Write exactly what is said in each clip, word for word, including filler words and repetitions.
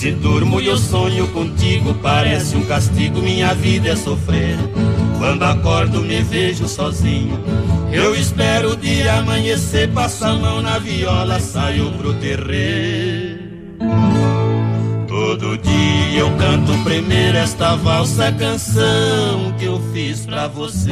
Se durmo e eu sonho contigo, parece um castigo, minha vida é sofrer. Quando acordo me vejo sozinho, eu espero o dia amanhecer, passo a mão na viola, saio pro terreiro. Todo dia eu canto primeiro esta valsa, canção que eu fiz pra você.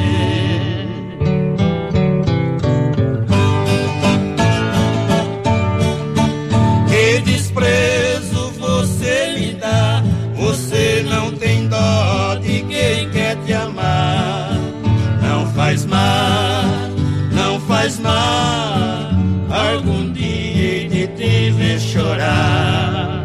Que desprezo você me dá, você não tem dó de quem quer te amar. Não faz mal, não faz mal, algum dia hei de te ver chorar.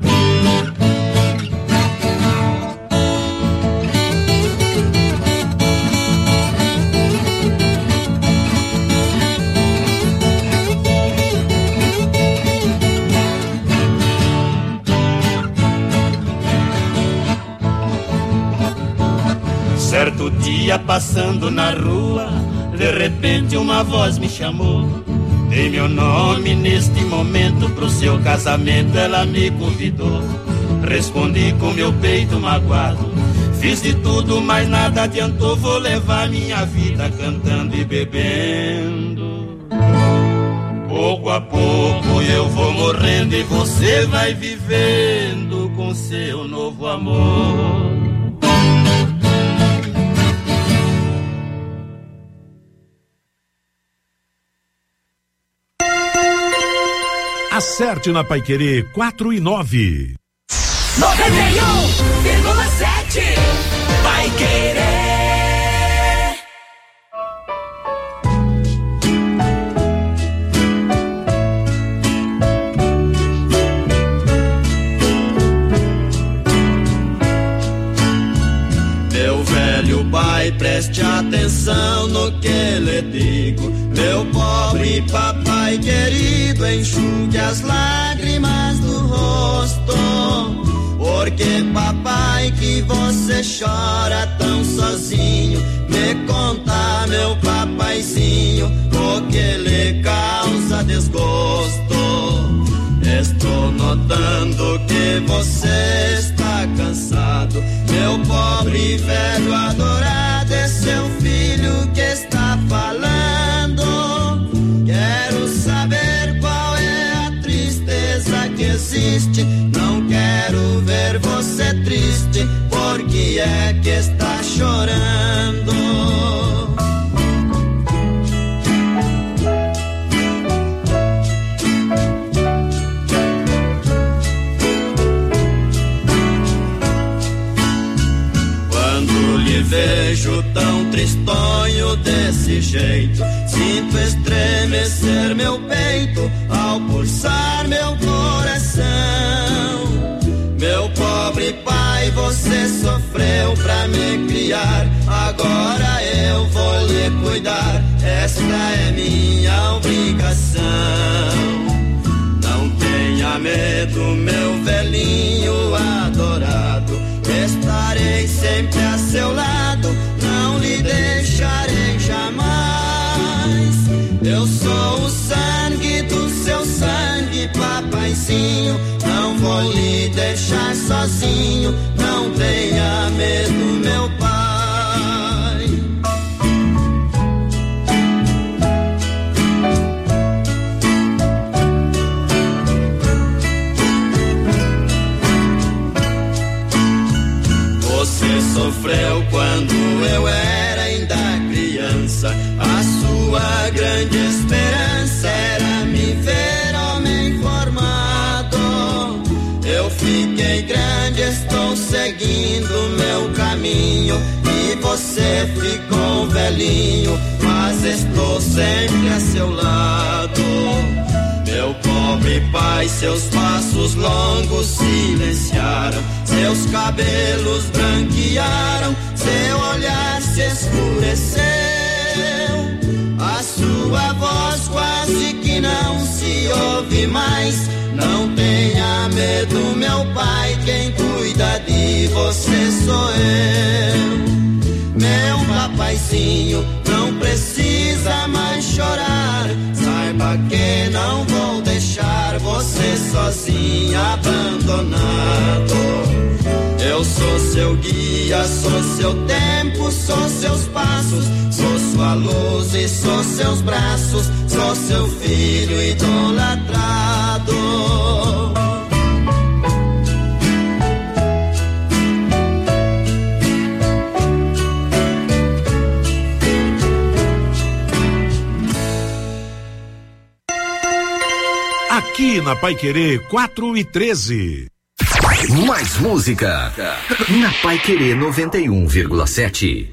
Certo dia passando na rua, de repente uma voz me chamou. Dei meu nome neste momento pro seu casamento, ela me convidou. Respondi com meu peito magoado, fiz de tudo, mas nada adiantou. Vou levar minha vida cantando e bebendo. Pouco a pouco eu vou morrendo e você vai vivendo com seu novo amor. Acerte na Paiquerê quatro e nove. noventa e um vírgula sete Paiquerê. Meu velho pai, preste atenção no que lhe digo. Meu pobre papai querido, enxugue as lágrimas do rosto. Porque papai, que você chora tão sozinho, me conta, meu papaizinho, o que lhe causa desgosto. Estou notando que você está cansado, meu pobre velho adorado, é seu filho que está falando. Quero saber qual é a tristeza que existe, não quero ver você triste, porque é que está chorando. Vejo tão tristonho desse jeito, sinto estremecer meu peito ao pulsar meu coração. Meu pobre pai, você sofreu pra me criar, agora eu vou lhe cuidar, esta é minha obrigação. Não tenha medo, meu velhinho adorado, estarei sempre a seu lado, não lhe deixarei jamais. Eu sou o sangue do seu sangue, papaizinho, não vou lhe deixar sozinho, não tenha medo, meu pai. Você sofreu quando eu era ainda criança, a sua grande esperança era me ver homem formado. Eu fiquei grande, estou seguindo meu caminho, e você ficou velhinho, mas estou sempre a seu lado. Meu pobre pai, seus passos longos silenciaram, seus cabelos branquearam, seu olhar se escureceu, a sua voz quase que não se ouve mais. Não tenha medo, meu pai, quem cuida de você sou eu. Meu papaizinho, não precisa mais chorar, saiba que não vou deixar você você sozinho, abandonado. Eu sou seu guia, sou seu tempo, sou seus passos, sou sua luz e sou seus braços, sou seu filho idolatrado. Aqui na Paiquerê quatro e treze. Mais música na Paiquerê noventa e um vírgula sete.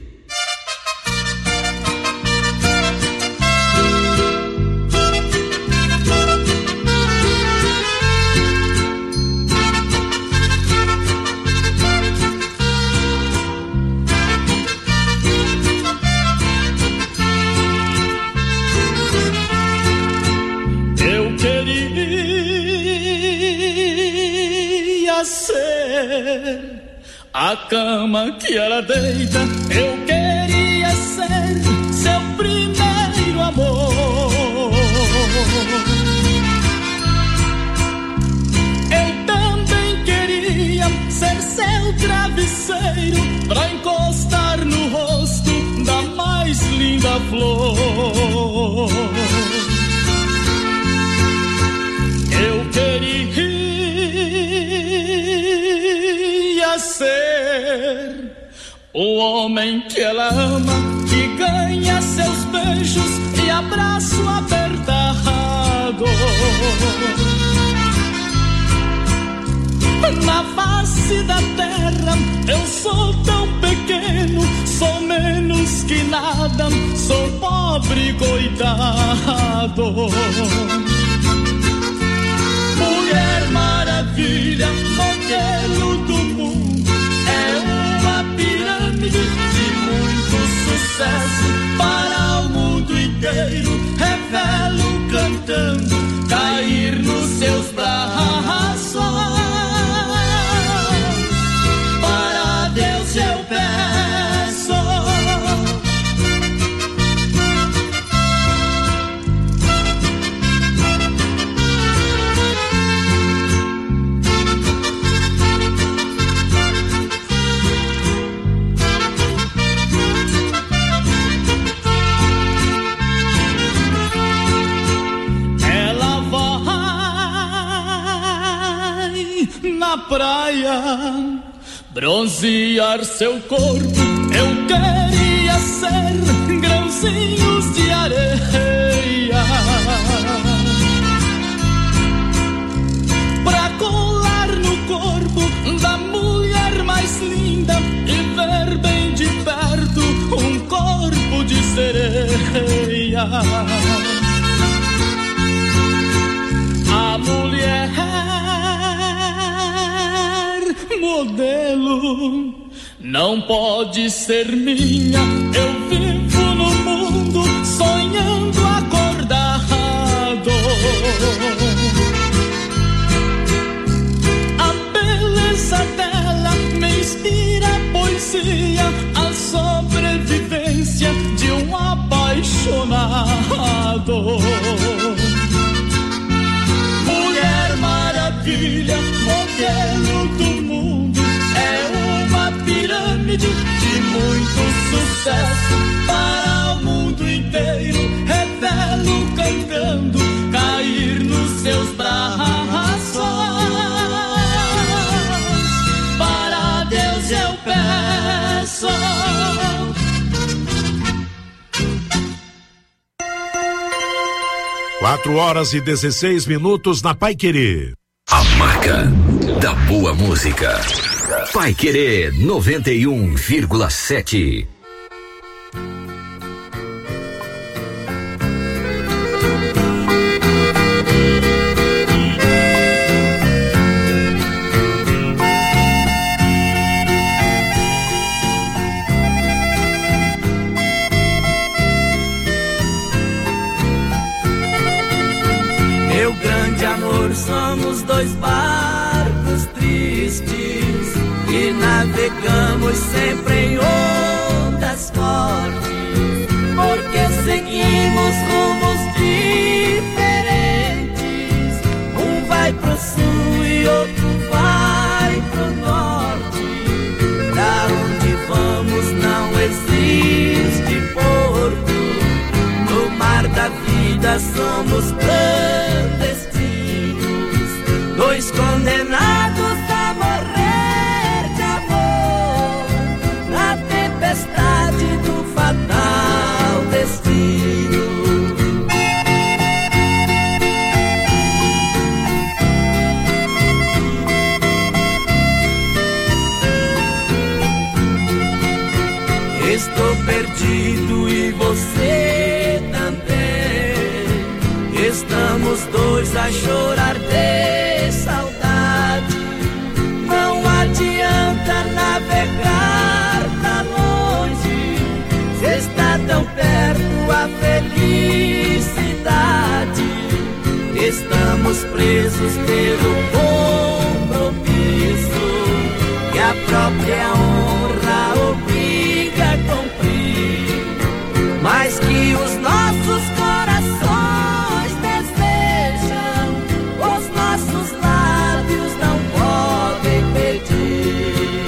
A cama que ela deita, eu queria ser seu primeiro amor. Eu também queria ser seu travesseiro, pra encostar no rosto da mais linda flor. Eu queria ser o homem que ela ama, que ganha seus beijos e abraço apertado. Na face da terra eu sou tão pequeno, sou menos que nada, sou pobre coitado. Mulher maravilha, modelo do mundo, é uma pirâmide de muito sucesso para o mundo inteiro. Revelo cantando, cair nos seus braços. Para Deus eu peço. Na praia, bronzear seu corpo, eu queria ser grãozinhos de areia, pra colar no corpo da mulher mais linda e ver bem de perto um corpo de sereia. A mulher modelo não pode ser minha, eu vivo no mundo sonhando acordado. A beleza dela me inspira poesia, a sobrevivência de um apaixonado. Mulher maravilha, modelo do mundo, é uma pirâmide de muito sucesso para o mundo inteiro. Revelo cantando, cair nos seus braços. Para Deus eu peço. Quatro horas e dezesseis minutos na Paiquerê. A marca da boa música. Paiquerê noventa e um vírgula sete. Meu grande amor, somos dois barcos tristes e navegamos sempre em ondas fortes, porque seguimos rumos diferentes. Um vai dois condenados a morrer de amor na tempestade do fatal destino. Estou perdido e você também. Estamos dois a chorar de saudade. Não adianta navegar pra longe, se está tão perto a felicidade. Estamos presos pelo compromisso que a própria honra obriga a cumprir, mas que os nossos corações desejam, os nossos lábios não podem pedir.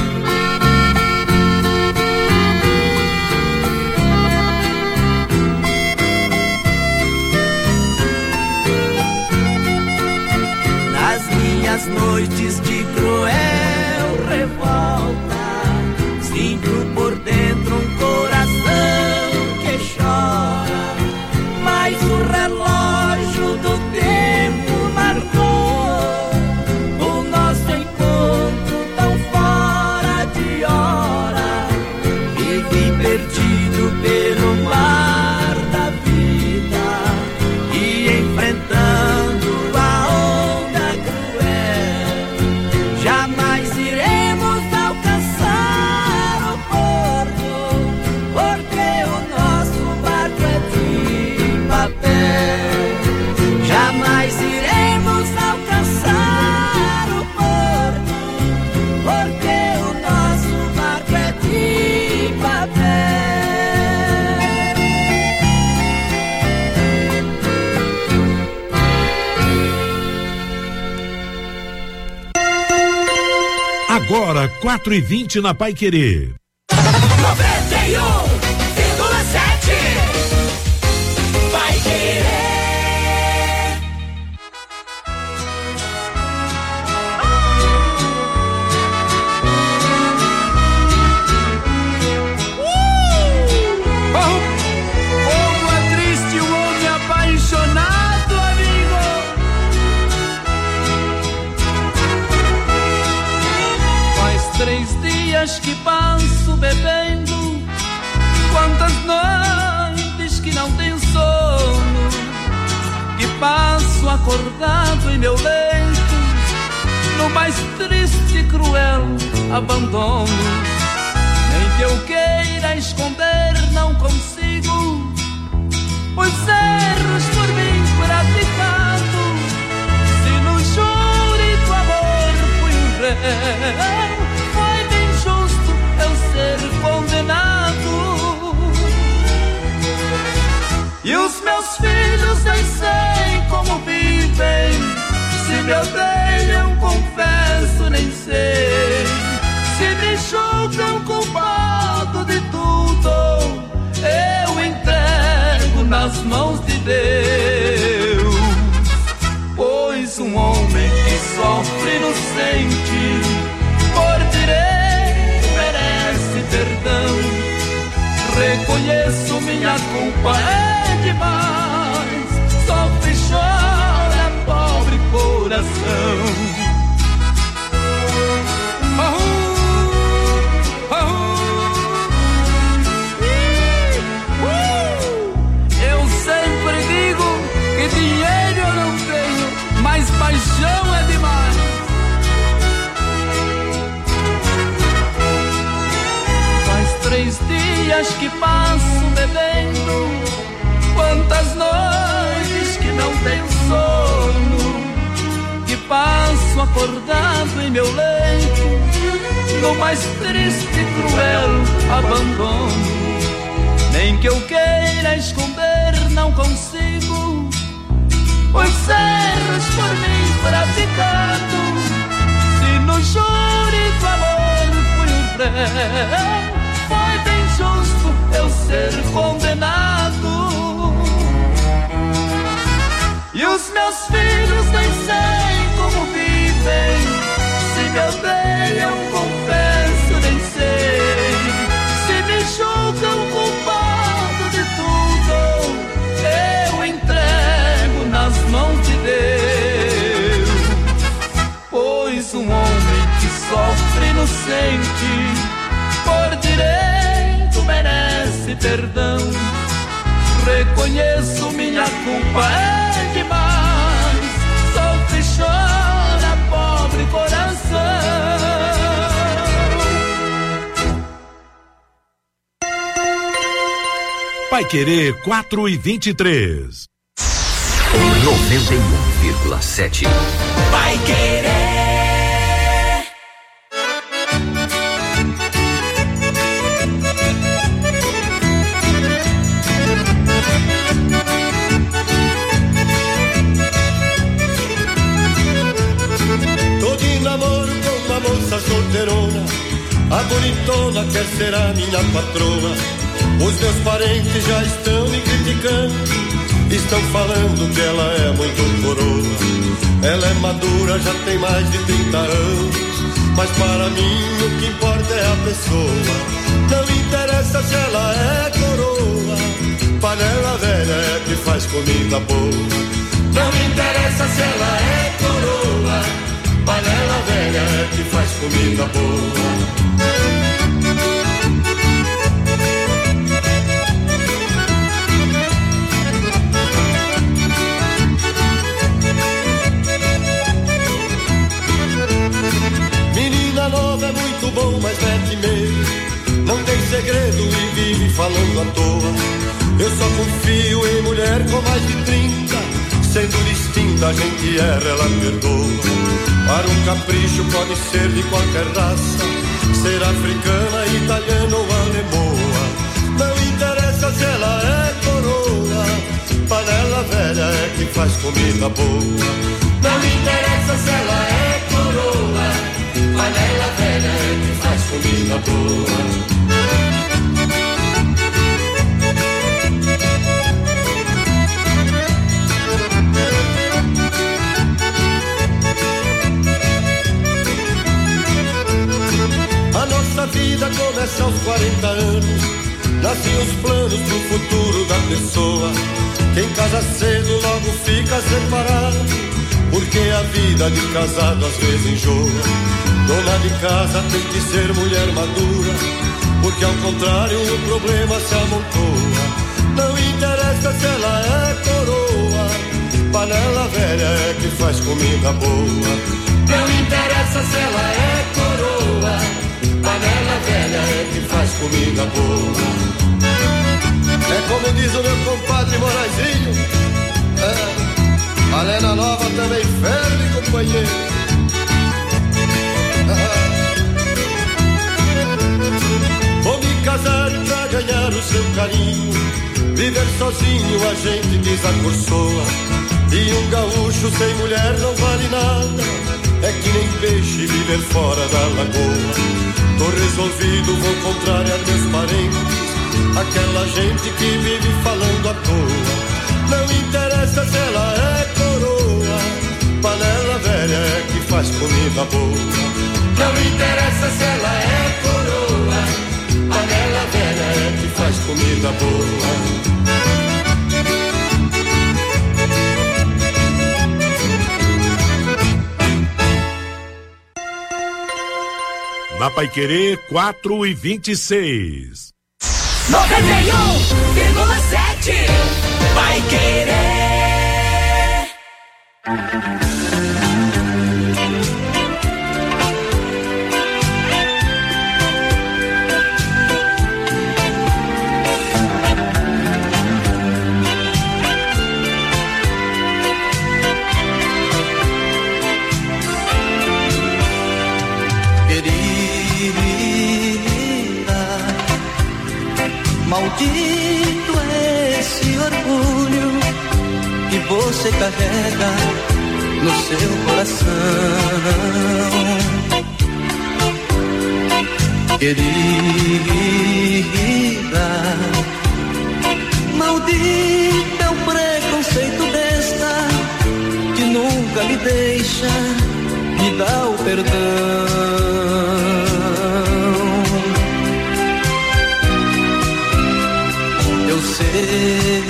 Nas minhas noites de cruel revolta, sinto por dentro um coração que chora, mas o relógio do tempo marcou o nosso encontro tão fora de hora. Vivi perdido pelo mar da vida e enfrentando a onda cruel. Jamais iremos alcançar o porto, porque o nosso barco é de papel. Jamais iremos alcançar o porto, porque o nosso barco é de papel. Agora, quatro e vinte na Paiquerê. noventa e um vírgula sete Vai Querer. Como é triste o homem apaixonado, amigo. Faz três dias que passo bebendo, quantas noites que não tenho sono, que passo acordado em meu leito, no mais triste e cruel abandono. Nem que eu queira esconder não consigo os erros por mim praticados. Se no júri do amor fui um réu, foi bem justo eu ser condenado. E os meus filhos nem sei como vivem, se me odeiam confesso nem sei, se me julgam culpado de tudo, eu entrego nas mãos de Deus. Pois um homem que sofre inocente por direito merece perdão. Reconheço minha culpa é demais, sofre e chora pobre coração. Eu sempre digo que dinheiro eu não tenho, mas paixão é demais. Faz três dias que passo bebendo, quantas noites que não tenho sono, que passo acordado em meu leito, no mais triste e cruel abandono. Nem que eu queira esconder não consigo os erros por mim praticados. Se no júri do amor fui um réu, foi bem justo eu ser condenado. E os meus filhos nem sei como perdão. Reconheço minha culpa é demais. Sou que chora, pobre coração. Paiquerê quatro e vinte e três. noventa e um vírgula sete. Paiquerê. Tô de namoro com uma moça solteirona, a bonitona quer ser a minha patroa. Os meus parentes já estão me criticando, estão falando que ela é muito coroa. Ela é madura, já tem mais de trinta anos, mas para mim o que importa é a pessoa. Não interessa se ela é coroa, panela velha é que faz comida boa. Não interessa se ela é coroa, panela velha é que faz comida boa. Menina nova é muito bom, mas mete medo, não tem segredo e vive falando à toa. Eu só confio em mulher com mais de trinta, sendo distinta a gente erra, ela perdoa. Para um capricho pode ser de qualquer raça, ser africana, italiana ou alemoa. Não interessa se ela é coroa, panela velha é que faz comida boa. Não interessa se ela é coroa, panela velha é que faz comida boa. A nossa vida começa aos quarenta anos, nascem os planos pro futuro da pessoa. Quem casa cedo logo fica separado, porque a vida de casado às vezes enjoa. Dona de casa tem que ser mulher madura, porque ao contrário o problema se amontoa. Não interessa se ela é coroa, panela velha é que faz comida boa. Não interessa se ela é coroa, panela velha é que faz comida boa. É como diz o meu compadre Moraizinho, é, panela nova também ferve, companheiro. Vou me casar pra ganhar o seu carinho, viver sozinho a gente desacorçoa. E um gaúcho sem mulher não vale nada, é que nem peixe viver fora da lagoa. Tô resolvido, vou contrariar meus parentes, aquela gente que vive falando à toa. Não interessa se ela é coroa, panela velha é que faz comida boa. Não interessa se ela é coroa, panela velha é que faz comida boa. Na Paiquerê quatro e vinte e seis. noventa e um vírgula sete. Paiquerê. Maldito é esse orgulho que você carrega no seu coração. Querida, maldito é o preconceito besta que nunca me deixa me dar o perdão. Eu sei,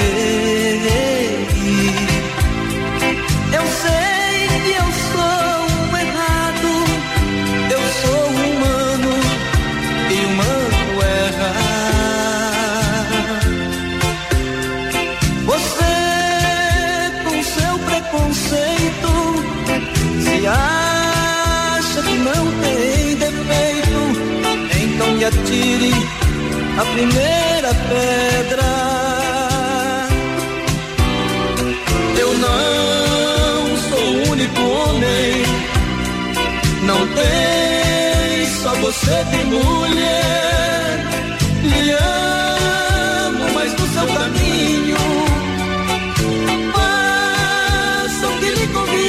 eu sei que eu sou um errado, eu sou humano e humano erra. me atire a primeira pedra. Eu não sou o único homem, não tem, só você tem mulher. Lhe amo, mas no seu caminho faça o que lhe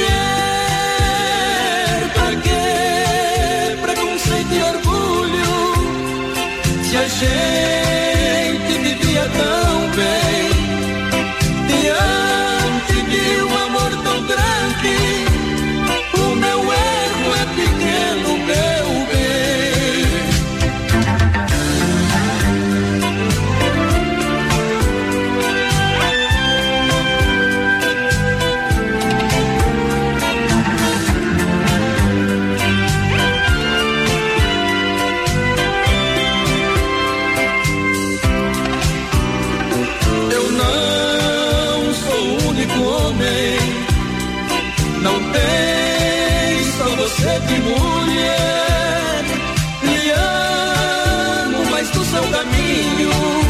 convier. Pra que preconceito e orgulho, se a gente vivia tão bem diante de um amor tão grande? O meu erro é pequeno, meu bem. Eu não sou o único homem, não tem, só você de mulher. Lhe amo, mas no seu caminho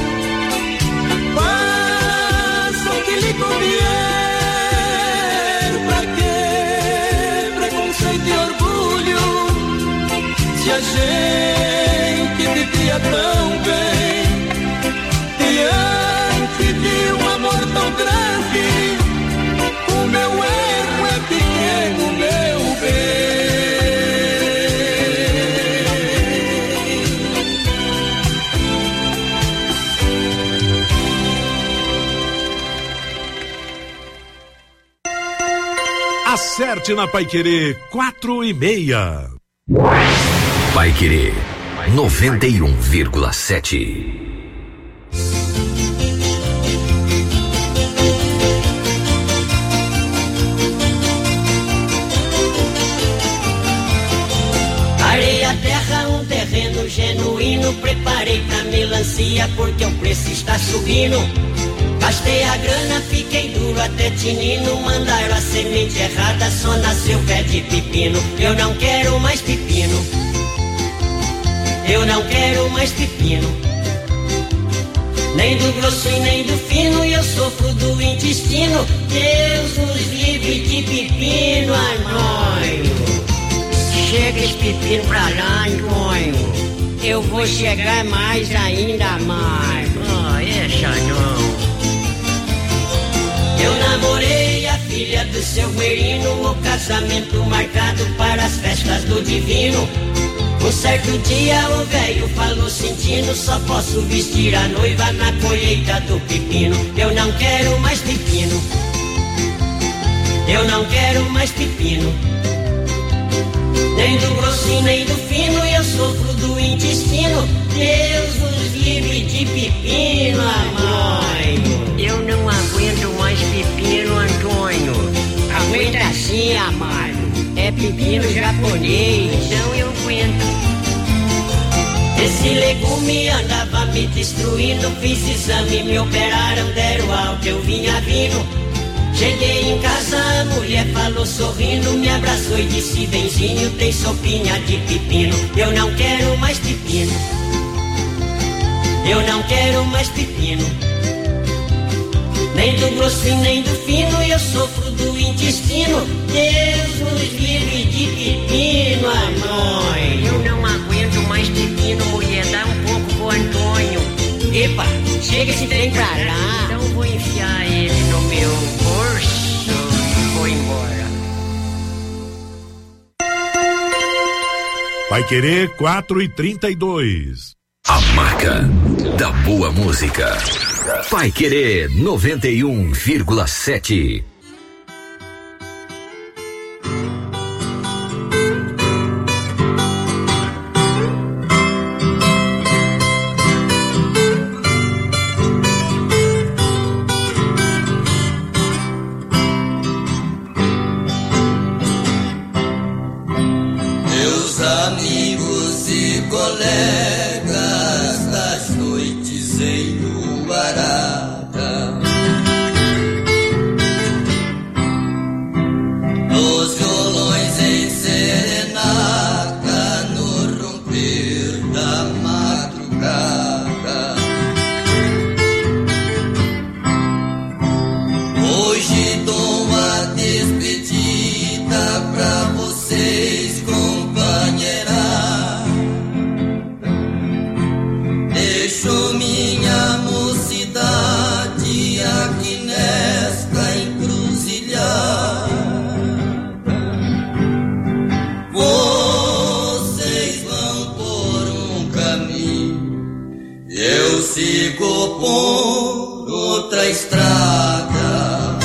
faça o que lhe convier. Pra que preconceito e orgulho, se a gente vivia tão bem diante de um amor tão grande? O meu erro é pequeno, meu Acerte na Paiquerê quatro e meia. Paiquerê noventa e um vírgula sete. Areia, terra, um terreno genuíno. Preparei pra melancia porque o preço está subindo. Gastei a grana, fiquei duro até tinino. Mandaram a semente errada, só nasceu pé de pepino. Eu não quero mais pepino, eu não quero mais pepino, nem do grosso e nem do fino. E eu sofro do intestino. Deus nos livre de pepino, Antônio. Chega esse pepino pra lá, Antônio. Eu vou chegar mais ainda mais. Oh, essa não. Eu namorei a filha do seu Guerino, o casamento marcado para as festas do divino. Um certo dia o velho falou sentindo: só posso vestir a noiva na colheita do pepino. Eu não quero mais pepino, eu não quero mais pepino, nem do grosso e nem do fino. E eu sofro do intestino. Deus nos livre de pepino, Antônio. Eu não aguento mais pepino, Antônio. Aguenta sim, amado. É pepino japonês. Então eu aguento. Esse legume andava me destruindo. Fiz exame, me operaram, deram alta, eu vinha vindo. Cheguei em casa, a mulher falou sorrindo, me abraçou e disse: benzinho, tem sopinha de pepino. Eu não quero mais pepino, eu não quero mais pepino, nem do grosso e nem do fino. E eu sofro do intestino. Deus nos livre de pepino, Antônio. Eu não aguento mais pepino, mulher, dá um pouco pro Antônio. Epa, chega esse trem pra lá. Então vou enfiar ele no meu bolso e vou embora. Paiquerê quatro e trinta e dois. A marca da boa música. Paiquerê noventa e um vírgula sete. Meus amigos e colegas das noites em Luarada, os violões em serenaca no romper da madrugada. por outra estrada.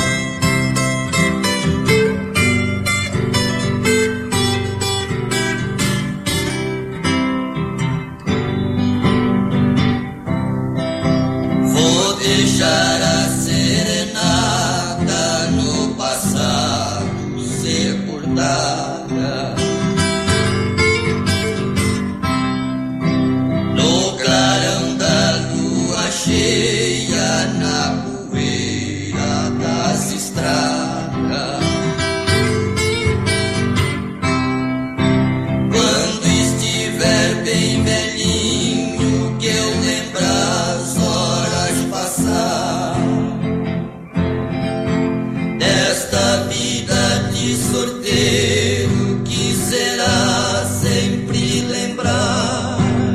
Vou deixar a serenata no passado sepultada. No clarão da lua cheia, na poeira das estradas. Quando estiver bem velhinho, que eu lembrar as horas passar desta vida de sorteiro, que será sempre lembrar.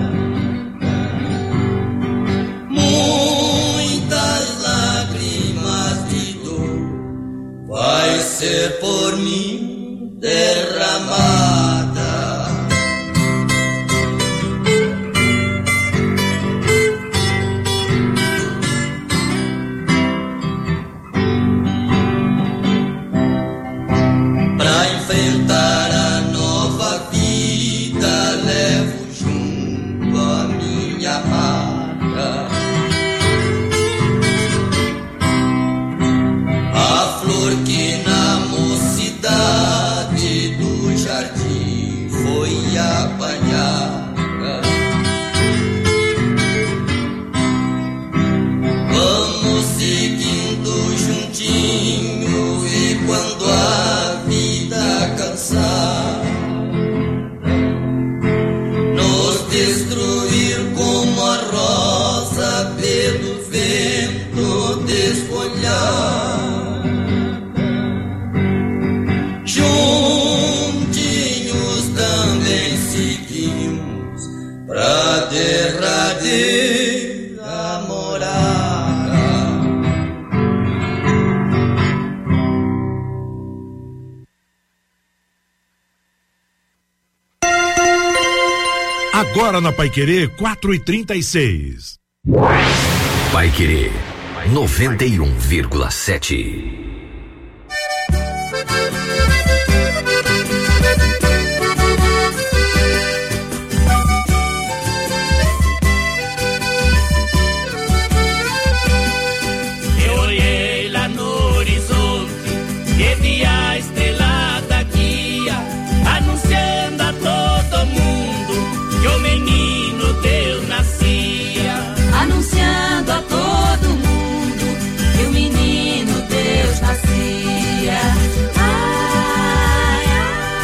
Muitas lágrimas de dor vai ser por mim derramada. Pra enfrentar a nova vida, levo junto a minha maca a flor que na mocidade do jardim foi apanhada. Vamos seguindo juntinho, e quando a vida cansar nos destruir como a rosa pelo vento desfolhar, juntinhos também seguimos pra derradeira morada. Agora na Paiquerê quatro e trinta e seis. Paiquerê noventa e um vírgula sete. Eu olhei lá no horizonte e vi a estrelada guia, anunciando a todo mundo que o menino Deus nascia. Anunciando a todo mundo que o menino Deus nascia. Ai,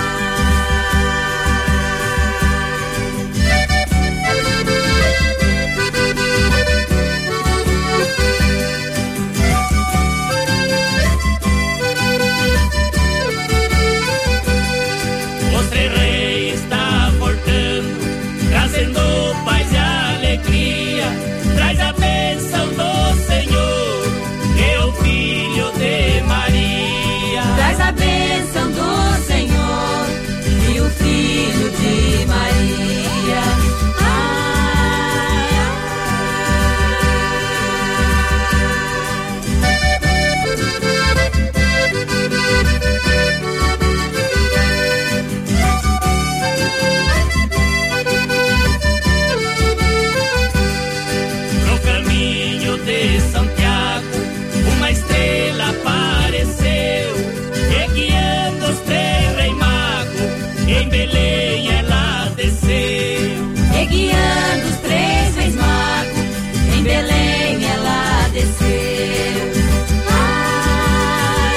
Os três reis está voltando, trazendo paz e alegria. Traz a bênção do Senhor, e o Filho de Maria. traz a bênção do Senhor e o Filho de Maria. Ai, No caminho de Santiago, uma estrela apareceu, e guiando os três reis magos, em Belém ela desceu. e guiando os três reis magos, em Belém ela desceu. Ai,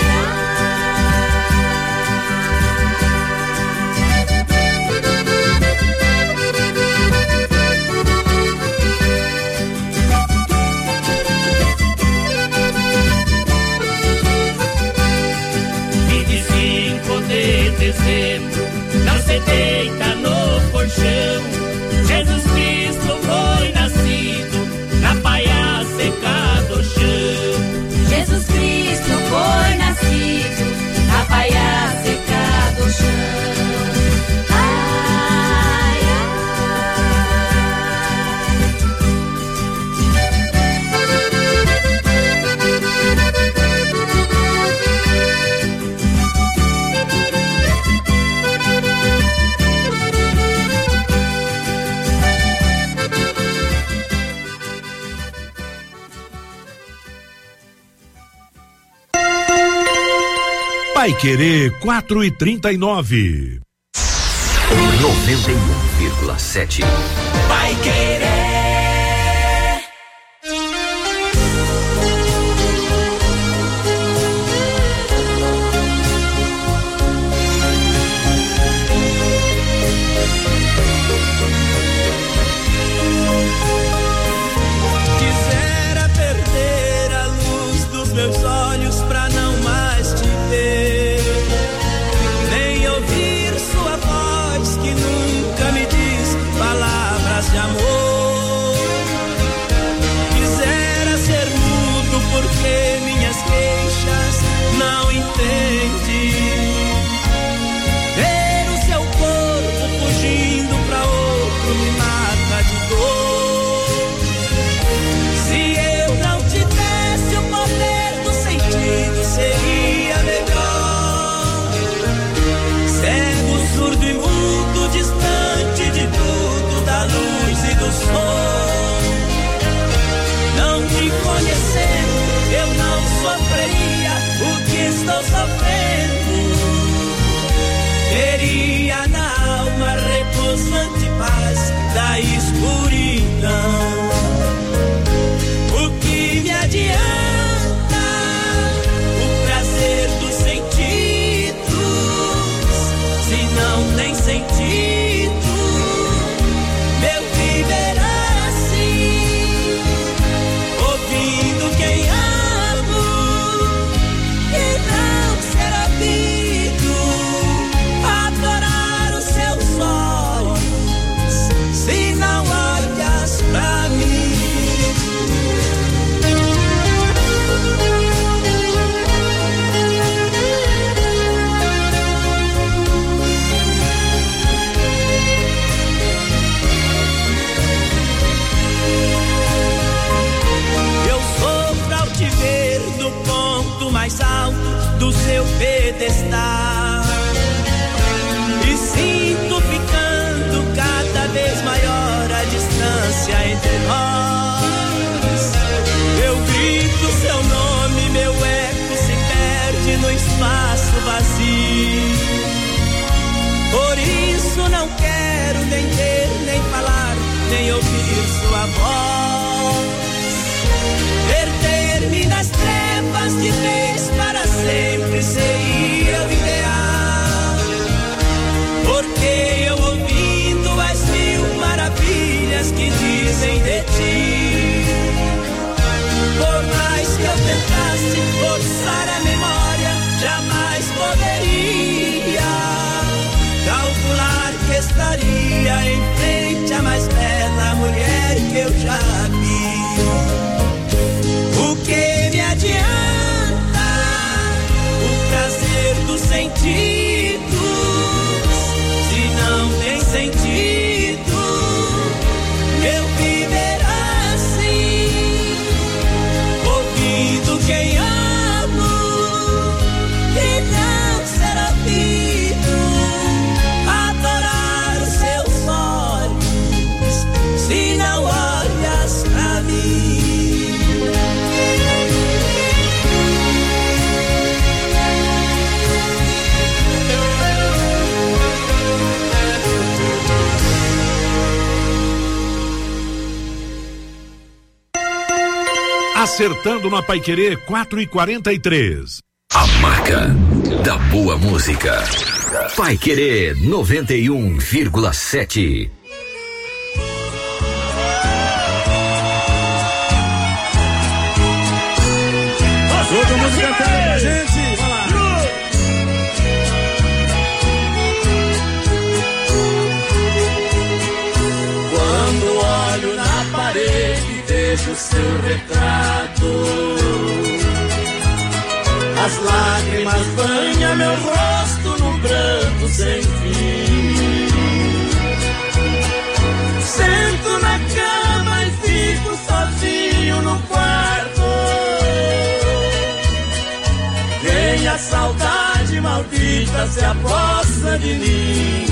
vinte e cinco de dezembro, não se tem Paiquerê quatro e trinta e nove. noventa e um vírgula sete. Paiquerê. Quisera perder a luz dos meus olhos pra não mais te ver, nem ouvir sua voz que nunca me diz palavras de amor. Quisera ser mudo porque minhas queixas não entende. Ver o seu corpo fugindo pra outro me mata de dor. Se eu não tivesse o poder do sentido, seria melhor. Cego, surdo e mudo, distante de tudo, da luz e do sol. Não te conhecendo, eu não sofreria o que estou sofrendo. Teria na alma repousante paz da escuridão. O que me adianta o prazer dos sentidos, se não tem sentido meu viver assim, ouvindo quem amo e não ser ouvido, adorar os seus olhos, se não olhas pra mim. Eu sofro ao te ver no ponto mais alto do seu pedestal e sinto ficando cada vez maior a distância entre nós. Eu grito seu nome, meu eco se perde no espaço vazio. Por isso não quero nem ver, nem falar, nem ouvir sua voz. Perder-me nas trevas de vez para sempre seria o ideal. Porque eu ouvindo as mil maravilhas que dizem de ti, por mais que eu tentasse forçar a memória, jamais poderia calcular que estaria em frente à mais bela mulher que eu já vi. O que me adianta o prazer dos sentidos, se não tem sentido meu viver assim, ouvindo quem amo e não ser ouvido, adorar os seus olhos, se não olhas pra mim. Acertando na Paiquerê quatro e quarenta e três. A marca da boa música. Paiquerê noventa e um vírgula sete. Toda música cantando pra gente. Vai lá. Quando olho na parede, vejo seu retrato. As lágrimas banham meu rosto num pranto sem fim. Sento na cama e fico sozinho no quarto. Vem a saudade maldita, se aposta de mim.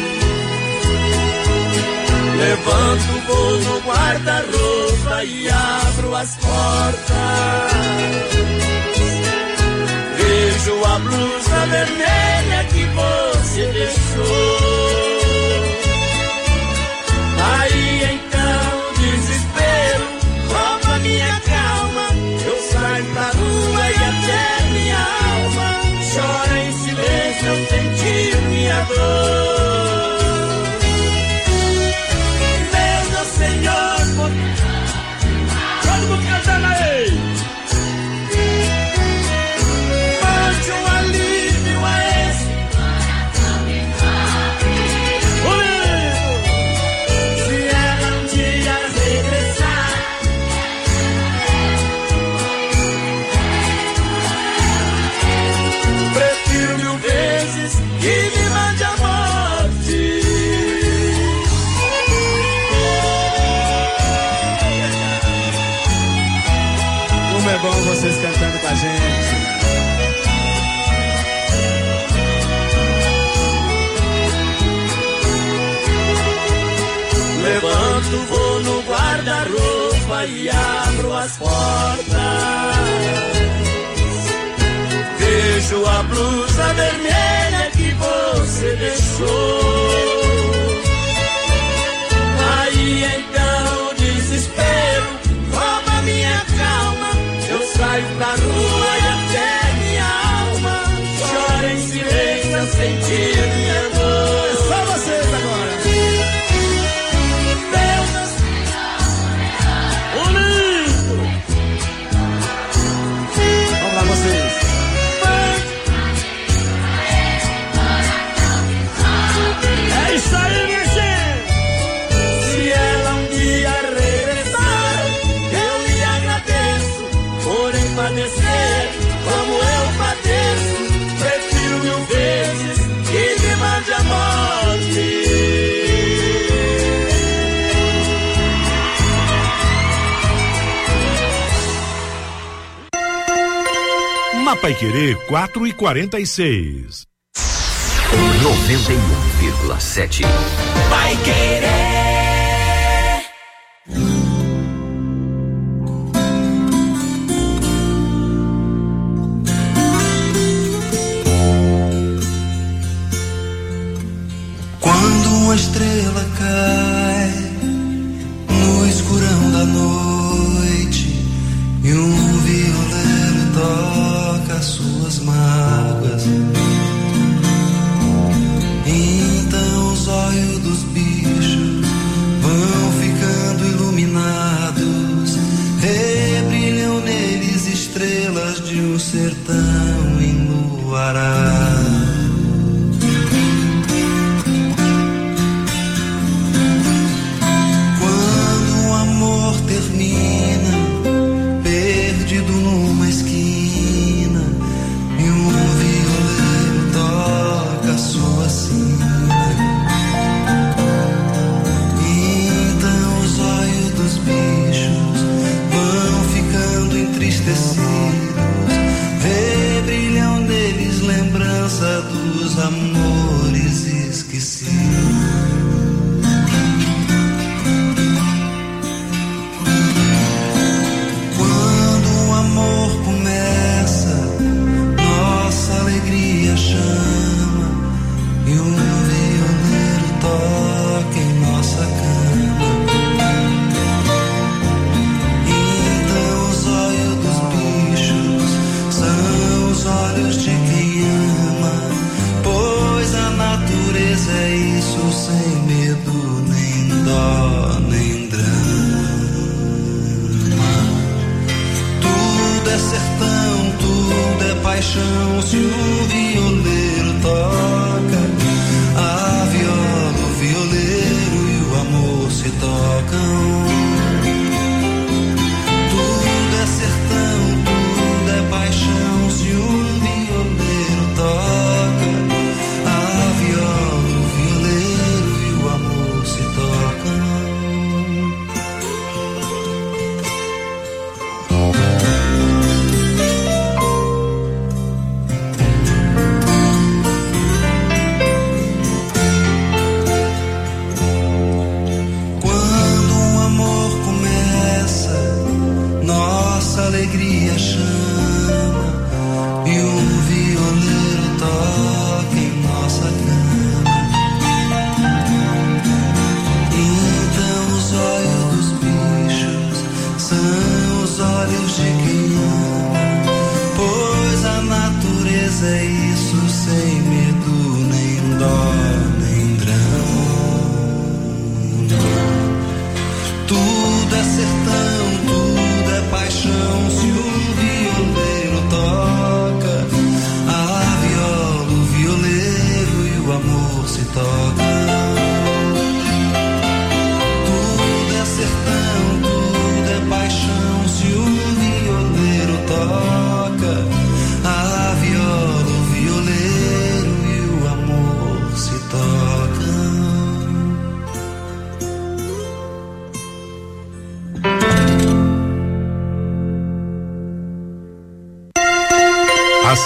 Levanto, vou no guarda-roupa e abro as portas. Vejo Vejo a blusa vermelha que você deixou. Aí então desespero rouba minha calma. Eu saio pra rua e até minha alma chora em silêncio ao sentir minha dor. Veja, Senhor, por... todo mundo cantando aí. Mande um alívio a esse se ela um dia regressar. Prefiro mil vezes que me mande a morte. Como é bom vocês cantando com a gente. Levanto, vou no guarda-roupa e abro as portas. Vejo a blusa vermelha que você deixou. Aí então desespero rouba minha calma. Eu saio pra rua e até minha alma chora em silêncio ao sentir minha dor. Só vocês agora. Vamos lá, vocês. É isso aí, minha gente. Se ela um dia regressar, eu lhe agradeço por padecer como eu padeço. Prefiro mil vezes que me mande a morte. Na Paiquerê quatro e quarenta e seis. noventa e um vírgula sete. Paiquerê. Quando uma estrela cai no escurão da noite e um violeiro toca suas mágoas, então os olhos dos bichos vão ficando iluminados, rebrilham neles estrelas de um sertão enluarado. Quando o amor termina, perdido numa esquina, e um violeiro toca a sua sina, então os olhos dos bichos vão ficando entristecidos,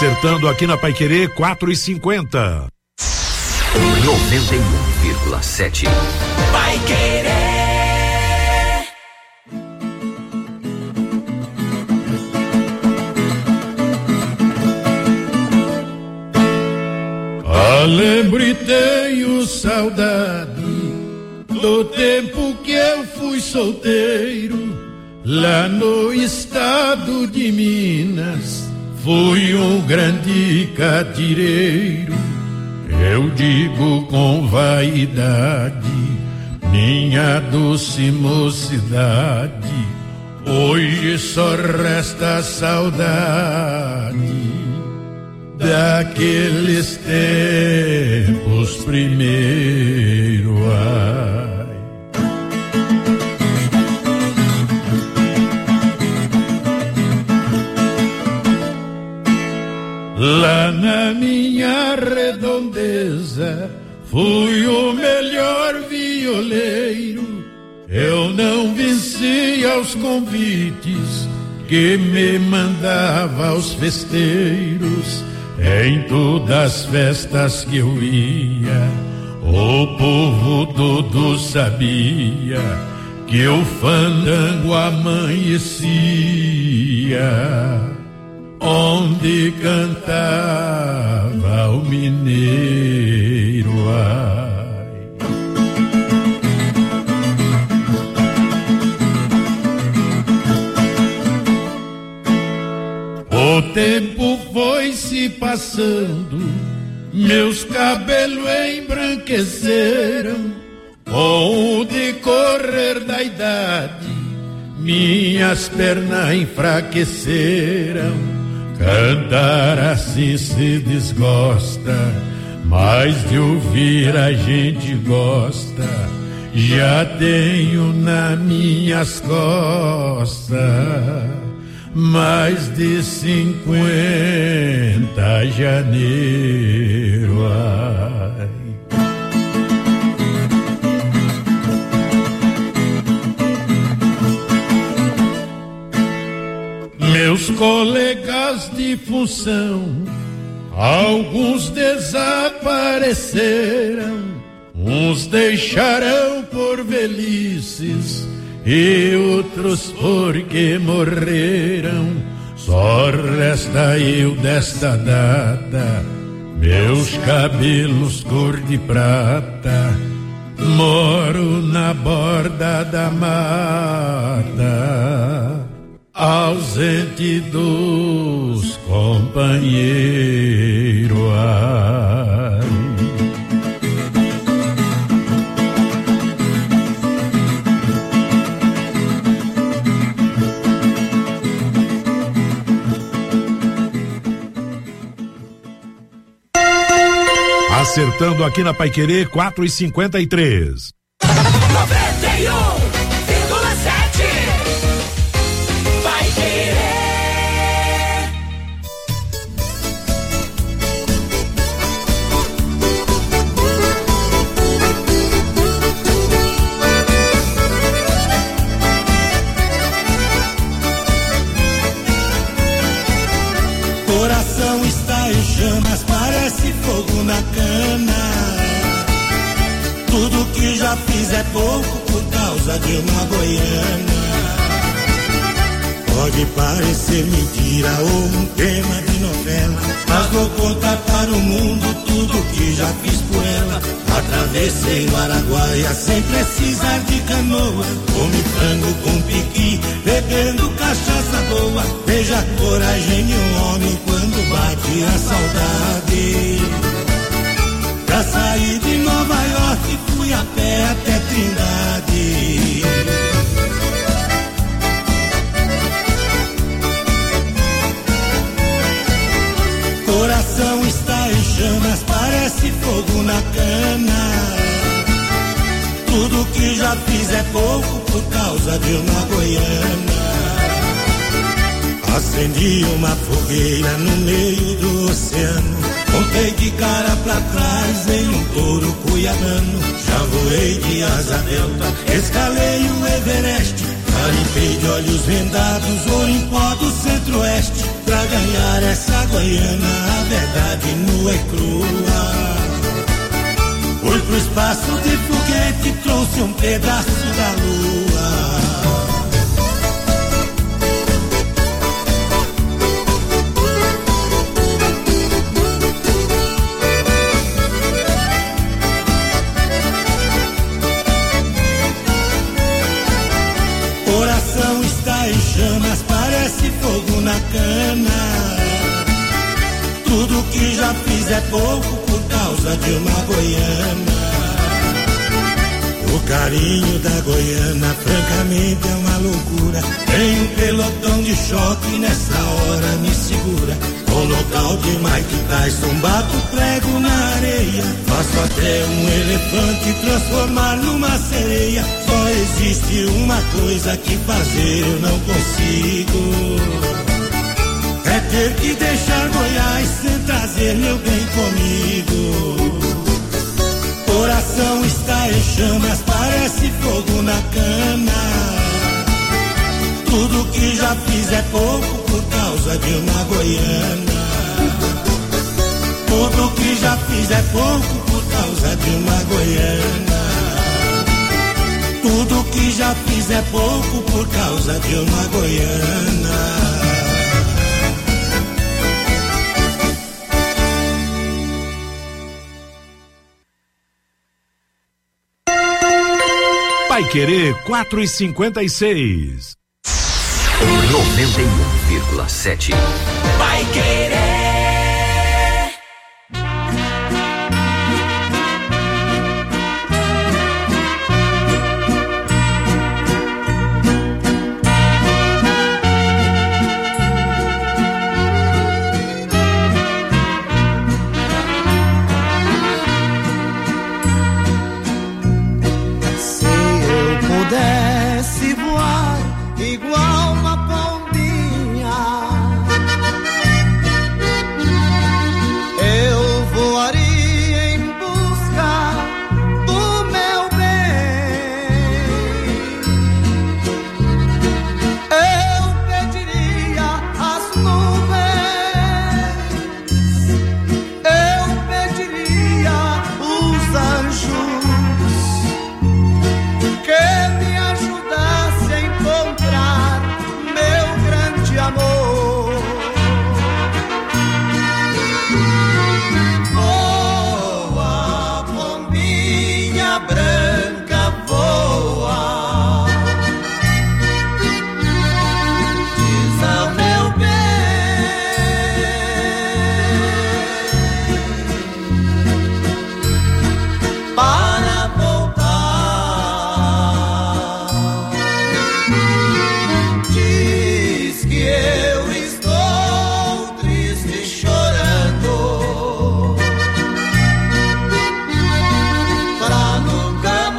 Acertando aqui na Paiquerê, quatro e cinquenta. noventa e um vírgula sete. Paiquerê. Ah, lembro e tenho saudade do tempo que eu fui solteiro, lá no estado de Minas. Fui um grande catireiro, eu digo com vaidade, minha doce mocidade. Hoje só resta saudade daqueles tempos primeiro, ai. Lá na minha redondeza fui o melhor violeiro. Eu não vencia os convites que me mandava aos festeiros. Em todas as festas que eu ia, o povo todo sabia que o fandango amanhecia onde cantava o mineiro, ai. O tempo foi se passando, meus cabelos embranqueceram, com o decorrer da idade, minhas pernas enfraqueceram. Cantar assim se desgosta, mas de ouvir a gente gosta. Já tenho nas minhas costas mais de cinquenta janeiro, ai. Meus colegas de função, alguns desapareceram, uns deixarão por velhices e outros porque morreram. Só resta eu desta data, meus cabelos cor de prata, moro na borda da mata, ausente dos companheiros, ai. Acertando aqui na Paiquerê, quatro e cinquenta e três. noventa e um vírgula sete. Paiquerê. Coração está em chamas, parece fogo na cana. Tudo que já fiz é pouco por causa de uma goiana. Pode parecer mentira ou um tema de novela, mas vou contar para o mundo tudo que já fiz por ela. Atravessei o Araguaia sem precisar de canoa, comi frango com piqui, bebendo cachaça boa. Veja a coragem de um homem quando bate a saudade. Pra sair de Nova York fui a pé até Trindade. Coração está em chamas, parece fogo na cana. Tudo que já fiz é pouco por causa de uma goiana. Acendi uma fogueira no meio do oceano, montei de cara pra trás em um touro cuiabano. Já voei de asa delta, escalei o Everest, Garimpei de olhos vendados, ouro em pó do centro-oeste, pra ganhar essa goiana, a verdade nua e crua. Fui pro espaço de foguete e trouxe um pedaço da lua. Coração está em chamas, parece fogo na cana. Tudo que já fiz é pouco por causa de uma goiana. O carinho da goiana, francamente, é uma loucura. Tem um pelotão de choque, nessa hora me segura. Com local de Mike Tyson, bato prego na areia. Faço até um elefante transformar numa sereia. Só existe uma coisa que fazer eu não consigo. É ter que deixar Goiás sem trazer meu bem comigo. Coração está em chamas, parece fogo na cana. Tudo que já fiz é pouco por causa de uma goiana. Tudo que já fiz é pouco por causa de uma goiana. Tudo que já fiz é pouco por causa de uma goiana. Paiquerê quatro e cinquenta e seis. noventa e um vírgula sete. Paiquerê. Pudesse voar igual uma pombinha, eu voaria em busca do meu bem. Eu pediria às nuvens, eu pediria os anjos que me ajudasse a encontrar meu grande amor. Voa, pombinha branca, voa, diz ao meu bem, para voltar. Diz que eu estou triste, chorando, pra nunca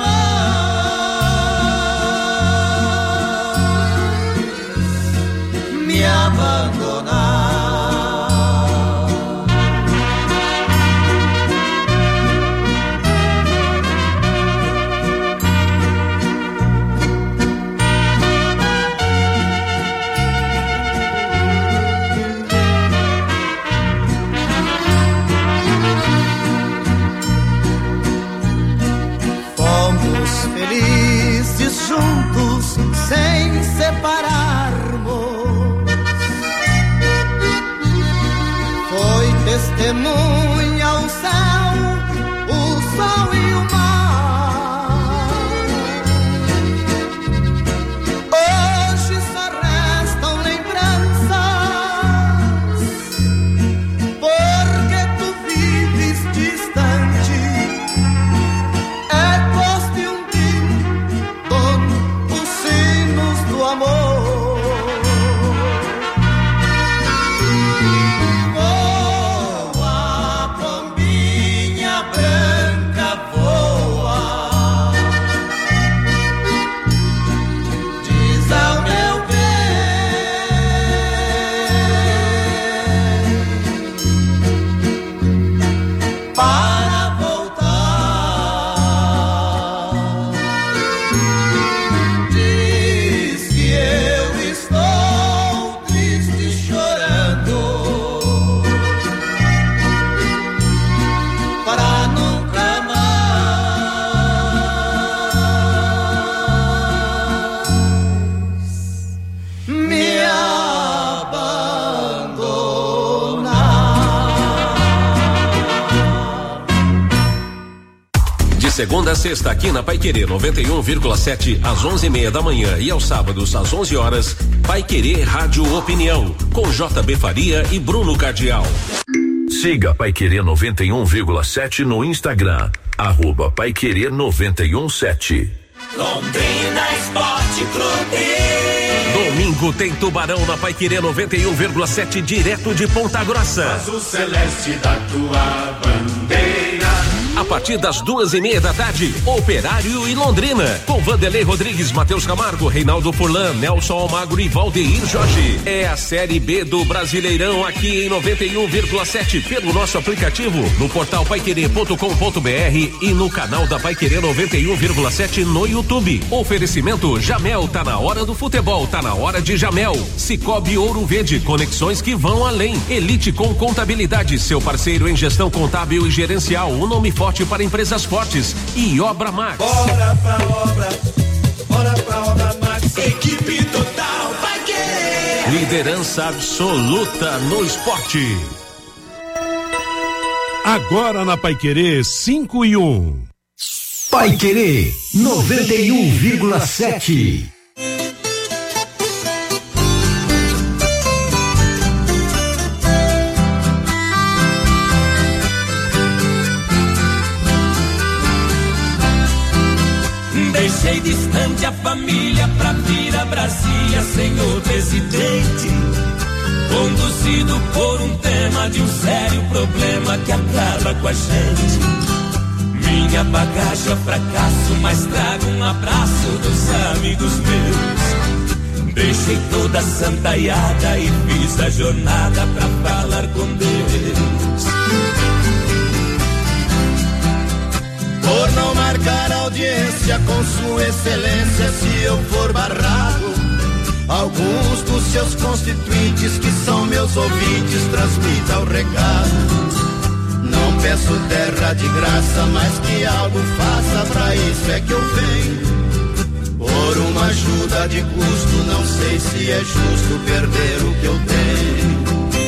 mais me abandonar. Fomos felizes juntos sem separarmos. Foi testemunha o céu, o sol e o mar. Hoje só restam lembranças, porque tu vives distante. Ecos de um tom, os sinos do amor. Voa, segunda a sexta aqui na Paiquerê noventa e um vírgula sete às onze e meia da manhã e aos sábados às onze horas. Paiquerê Rádio Opinião com J B Faria e Bruno Cardial. Siga Paiquerê noventa e um vírgula sete no Instagram, arroba Paiquerê noventa e um sete. Londrina Esporte Clube. Domingo tem Tubarão na Paiquerê noventa e um vírgula sete, direto de Ponta Grossa. Azul celeste da tua bandeira. A partir das duas e meia da tarde, Operário e Londrina, com Vanderlei Rodrigues, Matheus Camargo, Reinaldo Furlan, Nelson Almagro e Valdeir Jorge. É a Série B do Brasileirão aqui em noventa e um vírgula sete pelo nosso aplicativo, no portal paiquerê ponto com ponto br e no canal da Paiquerê noventa e um vírgula sete no YouTube. Oferecimento Jamel, tá na hora do futebol, tá na hora de Jamel. Cicobi Ouro Verde, conexões que vão além. Elite com Contabilidade, seu parceiro em gestão contábil e gerencial, o nome forte para empresas fortes. E Obra Max. Bora pra obra, bora pra Obra Max. Equipe total vai querer. Liderança absoluta no esporte. Agora na Paiquerê cinco e um. Paiquerê noventa e um vírgula sete. Deixei distante a família pra vir a Brasília, senhor presidente. Conduzido por um tema de um sério problema que acaba com a gente. Minha bagagem é fracasso, mas trago um abraço dos amigos meus. Deixei toda a santaiada e fiz a jornada pra falar com Deus. Por não marcar audiência com sua excelência, se eu for barrado, alguns dos seus constituintes, que são meus ouvintes, transmita o recado. Não peço terra de graça, mas que algo faça, pra isso é que eu venho. Por uma ajuda de custo, não sei se é justo perder o que eu tenho.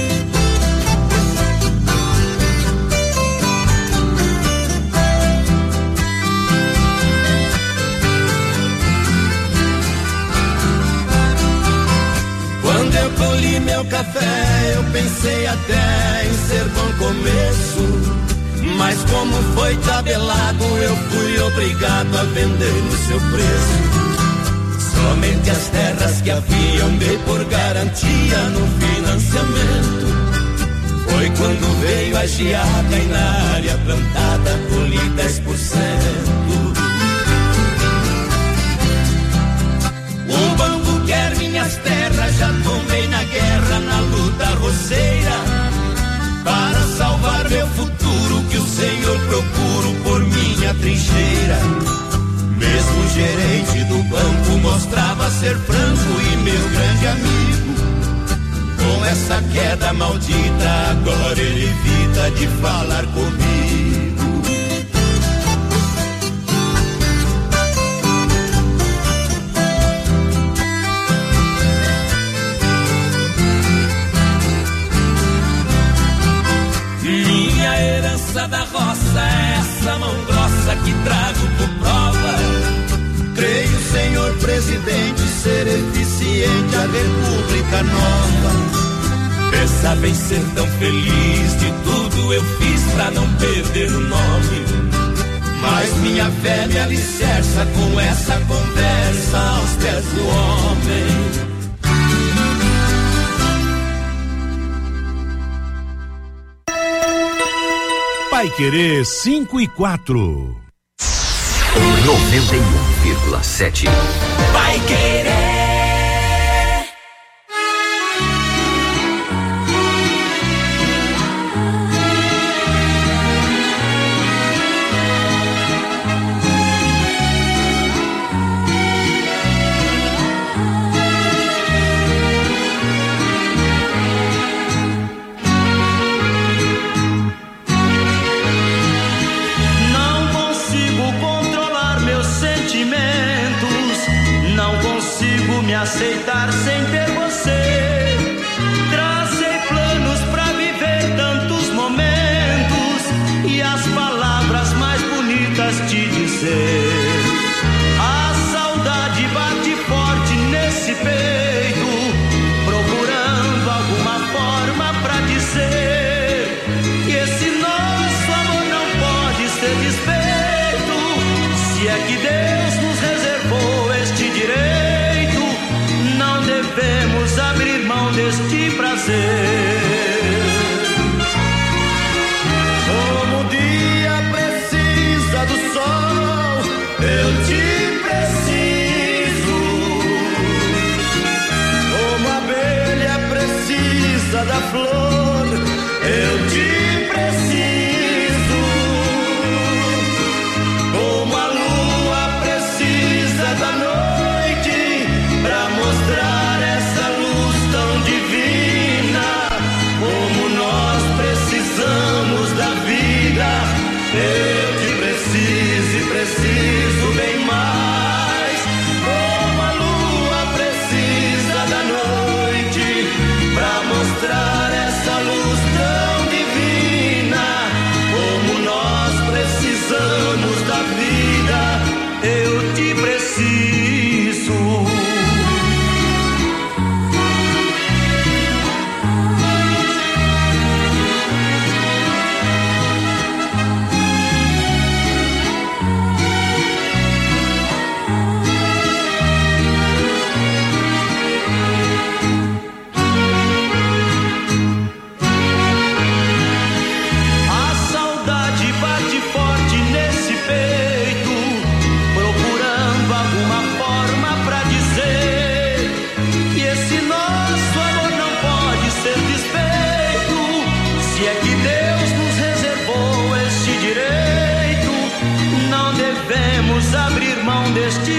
Quando eu colhi meu café, eu pensei até em ser bom começo. Mas como foi tabelado, eu fui obrigado a vender no seu preço. Somente as terras que haviam dei por garantia no financiamento. Foi quando veio a geada e na área plantada colhi dez por cento. O banco quer minhas terras, já tombei na guerra, na luta roceira. Para salvar meu futuro, que o Senhor procuro por minha trincheira. Mesmo o gerente do banco mostrava ser franco e meu grande amigo. Com essa queda maldita, agora ele evita de falar comigo. Minha herança da roça é essa mão grossa que trago por prova. Creio, senhor presidente, ser eficiente a República Nova. Pensava em ser tão feliz, de tudo eu fiz pra não perder o nome. Mas minha fé me alicerça com essa conversa aos pés do homem. Paiquerê cinco e quatro. noventa e um vírgula sete. Paiquerê. Aceitar sem ter você. Tracei planos pra viver tantos momentos e as palavras mais bonitas te dizer. é que Deus nos reservou este direito, não devemos abrir mão deste prazer. Como o dia precisa do sol, eu te preciso. Como a abelha precisa da flor, eu te preciso. Como a lua precisa da noite pra mostrar essa luz tão divina, como nós precisamos da vida, eu te preciso e preciso bem mais. Como a lua precisa da noite pra mostrar essa luz tão divina, como nós precisamos da vida, eu te preciso. A saudade bate forte nesse peito, procurando alguma forma pra dizer que esse nosso amor não pode ser desfeito. Se é que Deus nos reservou este direito, não devemos abrir mão deste